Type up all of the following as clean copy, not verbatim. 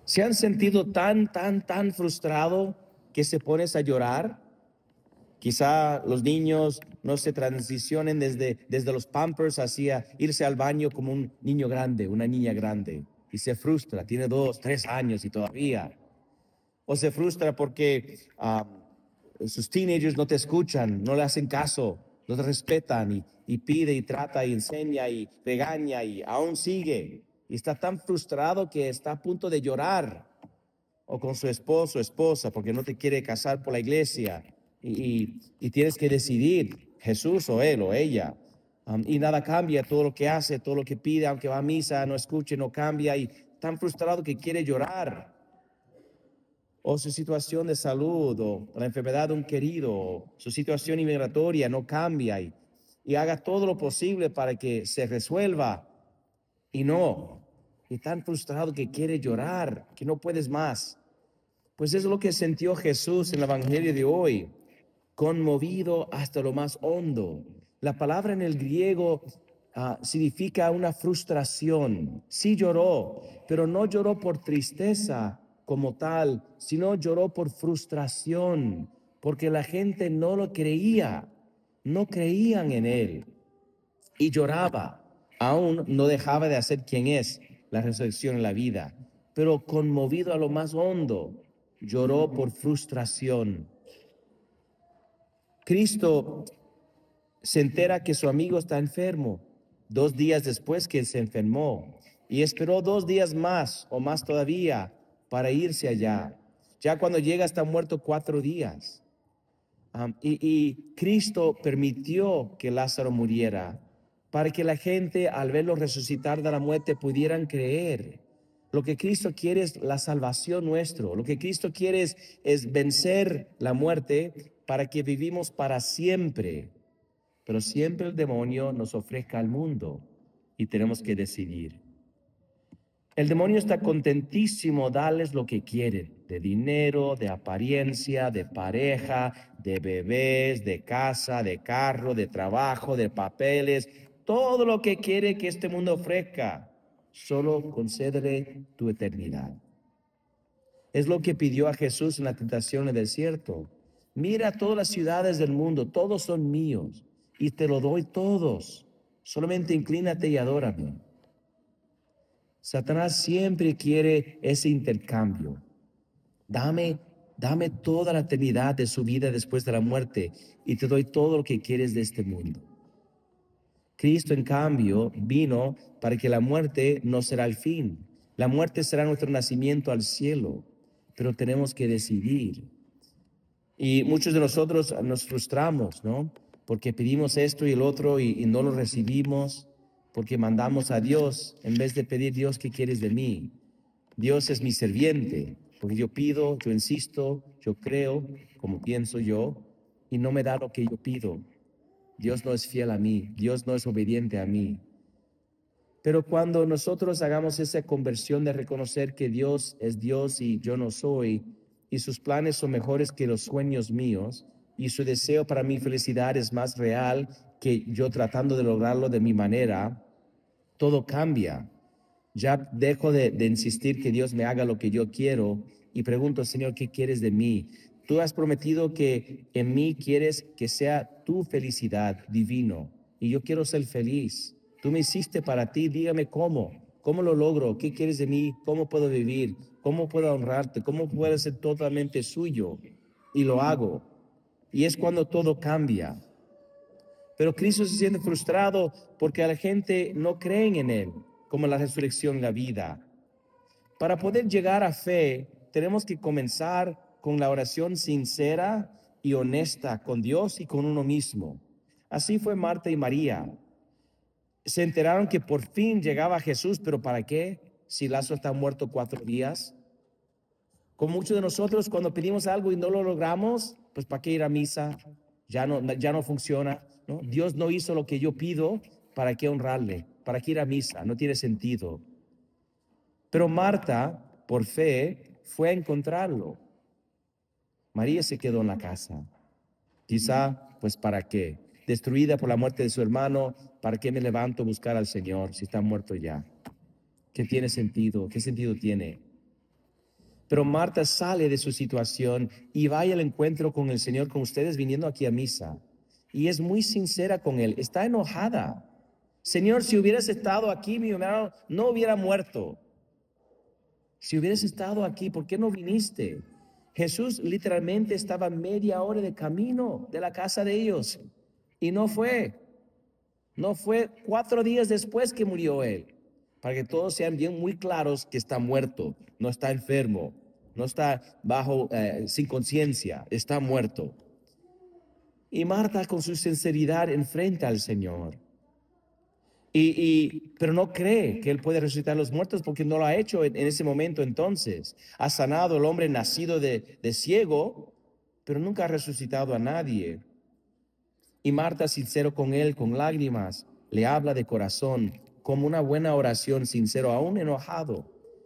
¿Se han sentido tan frustrado que se pones a llorar? Quizá los niños no se transicionen desde los Pampers hacia irse al baño como un niño grande, una niña grande, y se frustra, tiene 2, 3 años y todavía. O se frustra porque sus teenagers no te escuchan, no le hacen caso, no te respetan y pide y trata y enseña y regaña y aún sigue. Y está tan frustrado que está a punto de llorar. O con su esposo o esposa porque no te quiere casar por la iglesia y tienes que decidir Jesús o él o ella. Y nada cambia, todo lo que hace, todo lo que pide, aunque va a misa, no escuche, no cambia y tan frustrado que quiere llorar. O su situación de salud o la enfermedad de un querido o su situación inmigratoria no cambia y haga todo lo posible para que se resuelva y no. Y tan frustrado que quiere llorar, que no puedes más. Pues es lo que sintió Jesús en el Evangelio de hoy, conmovido hasta lo más hondo. La palabra en el griego significa una frustración. Sí lloró, pero no lloró por tristeza como tal, sino lloró por frustración, porque la gente no lo creía, no creían en él y lloraba. Aún no dejaba de hacer quien es, la resurrección en la vida, pero conmovido a lo más hondo, lloró por frustración. Cristo se entera que su amigo está enfermo 2 días después que se enfermó y esperó 2 días más o más todavía para irse allá. Ya cuando llega está muerto 4 días. Y Cristo permitió que Lázaro muriera para que la gente al verlo resucitar de la muerte pudieran creer. Lo que Cristo quiere es la salvación nuestro. Lo que Cristo quiere es vencer la muerte para que vivimos para siempre. Pero siempre el demonio nos ofrezca al mundo y tenemos que decidir. El demonio está contentísimo darles lo que quieren, de dinero, de apariencia, de pareja, de bebés, de casa, de carro, de trabajo, de papeles, todo lo que quiere que este mundo ofrezca. Solo concédele tu eternidad. Es lo que pidió a Jesús en la tentación en el desierto. Mira todas las ciudades del mundo, todos son míos y te lo doy todos. Solamente inclínate y adórame. Satanás siempre quiere ese intercambio. Dame toda la eternidad de su vida después de la muerte y te doy todo lo que quieres de este mundo. Cristo, en cambio, vino para que la muerte no será el fin. La muerte será nuestro nacimiento al cielo, pero tenemos que decidir. Y muchos de nosotros nos frustramos, ¿no? Porque pedimos esto y el otro y no lo recibimos, porque mandamos a Dios en vez de pedir, Dios, ¿qué quieres de mí? Dios es mi serviente, porque yo pido, yo insisto, yo creo, como pienso yo, y no me da lo que yo pido. Dios no es fiel a mí, Dios no es obediente a mí. Pero cuando nosotros hagamos esa conversión de reconocer que Dios es Dios y yo no soy, y sus planes son mejores que los sueños míos, y su deseo para mi felicidad es más real que yo tratando de lograrlo de mi manera, todo cambia. Ya dejo de insistir que Dios me haga lo que yo quiero y pregunto, Señor, ¿qué quieres de mí? Tú has prometido que en mí quieres que sea tu felicidad divino y yo quiero ser feliz. Tú me hiciste para ti, dígame cómo lo logro, qué quieres de mí, cómo puedo vivir, cómo puedo honrarte, cómo puedo ser totalmente suyo y lo hago. Y es cuando todo cambia. Pero Cristo se siente frustrado porque a la gente no creen en Él, como la resurrección y la vida. Para poder llegar a fe, tenemos que comenzar con la oración sincera y honesta con Dios y con uno mismo. Así fue Marta y María. Se enteraron que por fin llegaba Jesús, pero ¿para qué? Si Lázaro está muerto 4 días. Como muchos de nosotros, cuando pedimos algo y no lo logramos, pues ¿para qué ir a misa? Ya no funciona, ¿no? Dios no hizo lo que yo pido, ¿para qué honrarle? ¿Para qué ir a misa? No tiene sentido. Pero Marta, por fe, fue a encontrarlo. María se quedó en la casa. Quizá, pues ¿para qué? Destruida por la muerte de su hermano, ¿para qué me levanto a buscar al Señor si está muerto ya? ¿Qué tiene sentido? ¿Qué sentido tiene? Pero Marta sale de su situación y va al encuentro con el Señor, con ustedes viniendo aquí a misa. Y es muy sincera con Él, está enojada. Señor, si hubieras estado aquí, mi hermano no hubiera muerto. Si hubieras estado aquí, ¿por qué no viniste? Jesús literalmente estaba media hora de camino de la casa de ellos y no fue. No fue 4 días después que murió Él. Para que todos sean bien muy claros que está muerto, no está enfermo, no está sin conciencia, está muerto. Y Marta con su sinceridad enfrenta al Señor. Pero no cree que Él puede resucitar a los muertos porque no lo ha hecho en ese momento entonces. Ha sanado al hombre nacido de ciego, pero nunca ha resucitado a nadie. Y Marta, sincero con Él, con lágrimas, le habla de corazón, como una buena oración, sincero, aún enojado.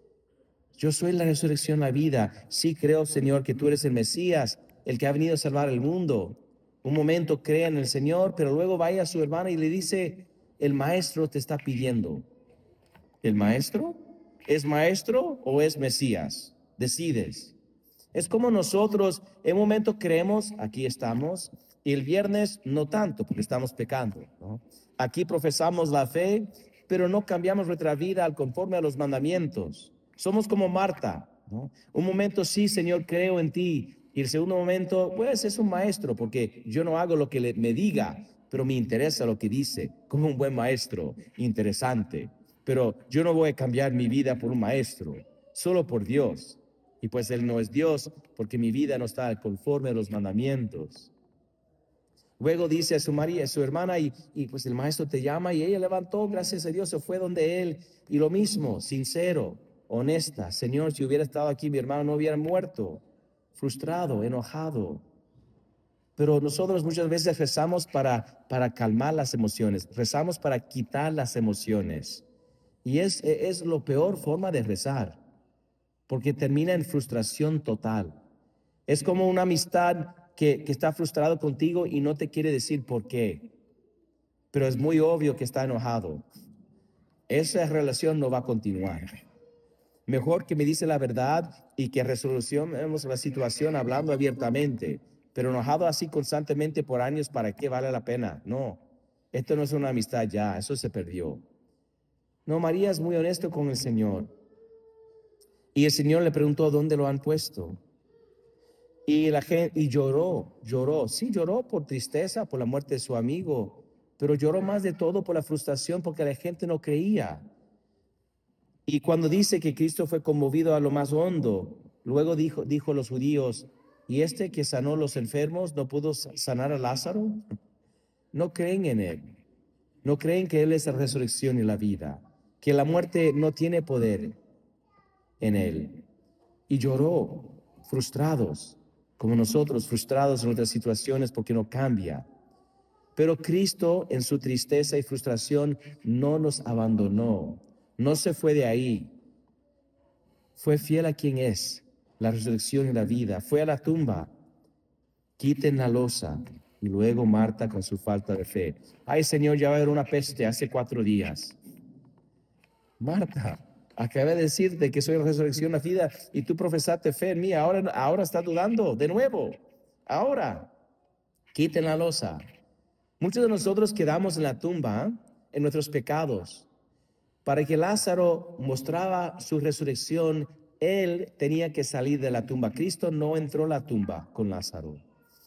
Yo soy la resurrección, la vida. Sí creo, Señor, que tú eres el Mesías, el que ha venido a salvar el mundo. Un momento crea en el Señor, pero luego vaya a su hermana y le dice, el maestro te está pidiendo. ¿El maestro? ¿Es maestro o es Mesías? Decides. Es como nosotros en un momento creemos, aquí estamos, y el viernes no tanto, porque estamos pecando, ¿no? Aquí profesamos la fe, pero no cambiamos nuestra vida al conforme a los mandamientos. Somos como Marta, ¿no? Un momento sí, Señor, creo en ti, y el segundo momento, pues es un maestro, porque yo no hago lo que me diga, pero me interesa lo que dice, como un buen maestro, interesante. Pero yo no voy a cambiar mi vida por un maestro, solo por Dios. Y pues Él no es Dios, porque mi vida no está conforme a los mandamientos. Luego dice a su María, a su hermana, y pues el maestro te llama, y ella levantó, gracias a Dios, se fue donde Él. Y lo mismo, sincero, honesta, Señor, si hubiera estado aquí, mi hermano no hubiera muerto, frustrado, enojado. Pero nosotros muchas veces rezamos para calmar las emociones, rezamos para quitar las emociones. Y es la peor forma de rezar, porque termina en frustración total. Es como una amistad que está frustrado contigo y no te quiere decir por qué, pero es muy obvio que está enojado. Esa relación no va a continuar. Mejor que me dice la verdad y que resolucionemos la situación hablando abiertamente, pero enojado así constantemente por años, ¿para qué vale la pena? No, esto no es una amistad ya, eso se perdió. No, María es muy honesto con el Señor. Y el Señor le preguntó, ¿dónde lo han puesto? Y la gente, y lloró. Sí, lloró por tristeza, por la muerte de su amigo, pero lloró más de todo por la frustración porque la gente no creía. Y cuando dice que Cristo fue conmovido a lo más hondo, luego dijo a los judíos, ¿y este que sanó a los enfermos no pudo sanar a Lázaro? No creen en Él. No creen que Él es la resurrección y la vida, que la muerte no tiene poder en Él. Y lloró, frustrados, como nosotros, frustrados en nuestras situaciones porque no cambia. Pero Cristo, en su tristeza y frustración, no nos abandonó, no se fue de ahí. Fue fiel a quien es, la resurrección y la vida. Fue a la tumba, quiten la losa. Y luego Marta con su falta de fe. Ay, Señor, ya va a haber una peste hace 4 días. Marta, acabé de decirte que soy la resurrección, la vida, y tú profesaste fe en mí. Ahora estás dudando de nuevo. Ahora, quiten la losa. Muchos de nosotros quedamos en la tumba en nuestros pecados. Para que Lázaro mostraba su resurrección, él tenía que salir de la tumba. Cristo no entró a la tumba con Lázaro.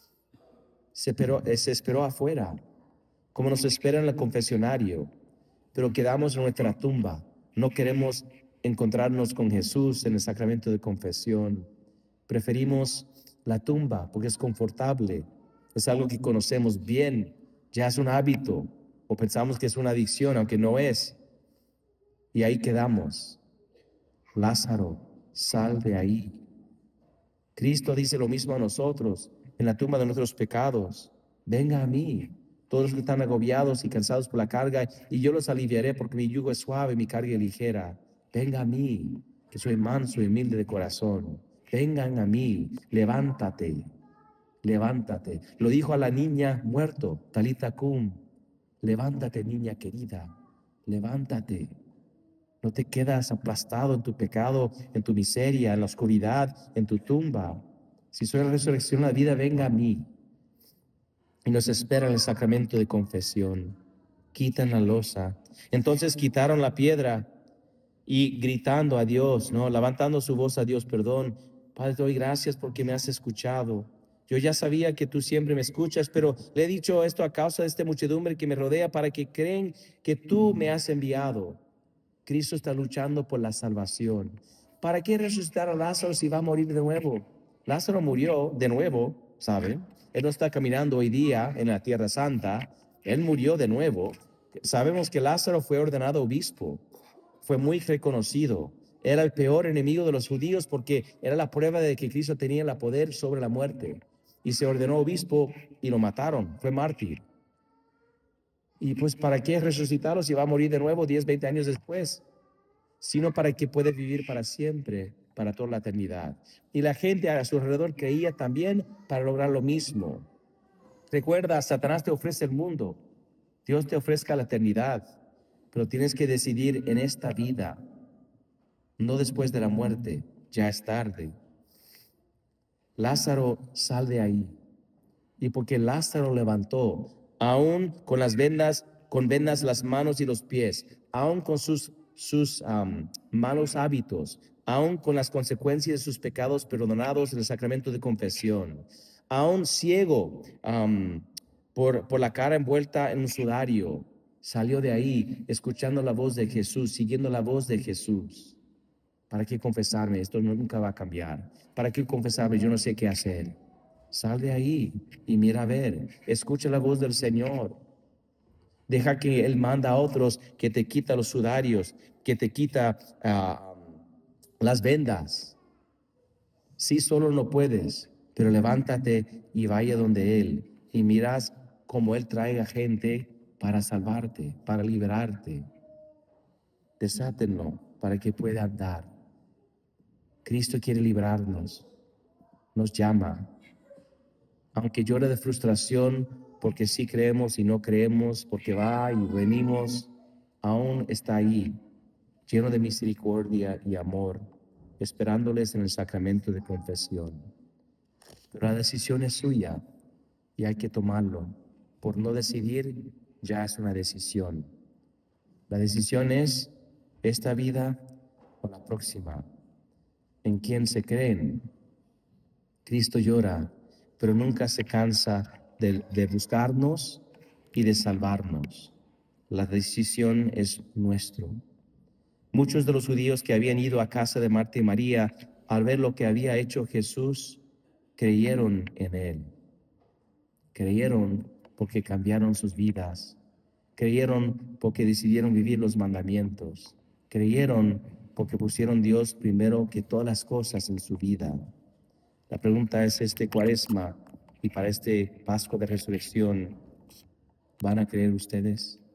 Se esperó afuera, como nos espera en el confesionario, pero quedamos en nuestra tumba. No queremos encontrarnos con Jesús en el sacramento de confesión. Preferimos la tumba porque es confortable, es algo que conocemos bien, ya es un hábito, o pensamos que es una adicción, aunque no es. Y ahí quedamos. Lázaro, sal de ahí. Cristo dice lo mismo a nosotros en la tumba de nuestros pecados. Venga a mí, todos los que están agobiados y cansados por la carga, y yo los aliviaré porque mi yugo es suave, mi carga es ligera. Venga a mí, que soy manso y humilde de corazón. Vengan a mí, levántate, levántate. Lo dijo a la niña muerto, Talita cum. Levántate, niña querida, levántate. No te quedas aplastado en tu pecado, en tu miseria, en la oscuridad, en tu tumba. Si soy la resurrección, la vida, venga a mí. Y nos espera en el sacramento de confesión. Quitan la losa. Entonces quitaron la piedra y gritando a Dios, ¿no? Levantando su voz a Dios, perdón. Padre, te doy gracias porque me has escuchado. Yo ya sabía que tú siempre me escuchas, pero le he dicho esto a causa de esta muchedumbre que me rodea para que creen que tú me has enviado. Cristo está luchando por la salvación. ¿Para qué resucitar a Lázaro si va a morir de nuevo? Lázaro murió de nuevo, ¿saben? Él no está caminando hoy día en la Tierra Santa. Él murió de nuevo. Sabemos que Lázaro fue ordenado obispo. Fue muy reconocido. Era el peor enemigo de los judíos porque era la prueba de que Cristo tenía el poder sobre la muerte. Y se ordenó obispo y lo mataron. Fue mártir. Y pues, ¿para qué resucitarlo si va a morir de nuevo 10, 20 años después? Sino para que pueda vivir para siempre, para toda la eternidad. Y la gente a su alrededor creía también para lograr lo mismo. Recuerda, Satanás te ofrece el mundo, Dios te ofrezca la eternidad, pero tienes que decidir en esta vida, no después de la muerte, ya es tarde. Lázaro, sal de ahí. Y porque Lázaro levantó, aún con las vendas, con vendas las manos y los pies, aún con sus malos hábitos, aún con las consecuencias de sus pecados perdonados en el sacramento de confesión, aún ciego por la cara envuelta en un sudario, salió de ahí escuchando la voz de Jesús, siguiendo la voz de Jesús. ¿Para qué confesarme? Esto nunca va a cambiar. ¿Para qué confesarme? Yo no sé qué hacer. Sal de ahí y mira a ver. Escucha la voz del Señor. Deja que Él manda a otros que te quita los sudarios, que te quita las vendas. Sí, solo no puedes, pero levántate y vaya donde Él y miras cómo Él traiga gente para salvarte, para liberarte. Desátenlo para que pueda andar. Cristo quiere librarnos, nos llama. Aunque llore de frustración porque sí creemos y no creemos, porque va y venimos, aún está ahí, lleno de misericordia y amor, esperándoles en el sacramento de confesión. Pero la decisión es suya y hay que tomarlo. Por no decidir, ya es una decisión. La decisión es esta vida o la próxima. ¿En quién se creen? Cristo llora, pero nunca se cansa de buscarnos y de salvarnos. La decisión es nuestra. Muchos de los judíos que habían ido a casa de Marta y María, al ver lo que había hecho Jesús, creyeron en Él. Creyeron porque cambiaron sus vidas. Creyeron porque decidieron vivir los mandamientos. Creyeron porque pusieron Dios primero que todas las cosas en su vida. La pregunta es, este Cuaresma y para este Pascua de Resurrección, ¿van a creer ustedes?